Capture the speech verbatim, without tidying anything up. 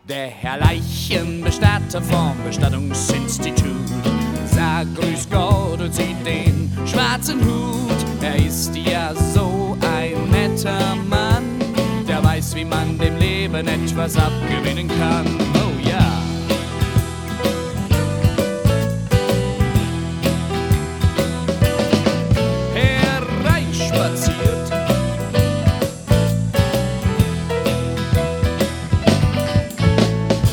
Der Herr Leichenbestatter vom Bestattungsinstitut sagt Grüß Gott und sieht den schwarzen Hut. Er ist ja so ein netter Mann, der weiß, wie man dem Leben etwas abgewinnen kann.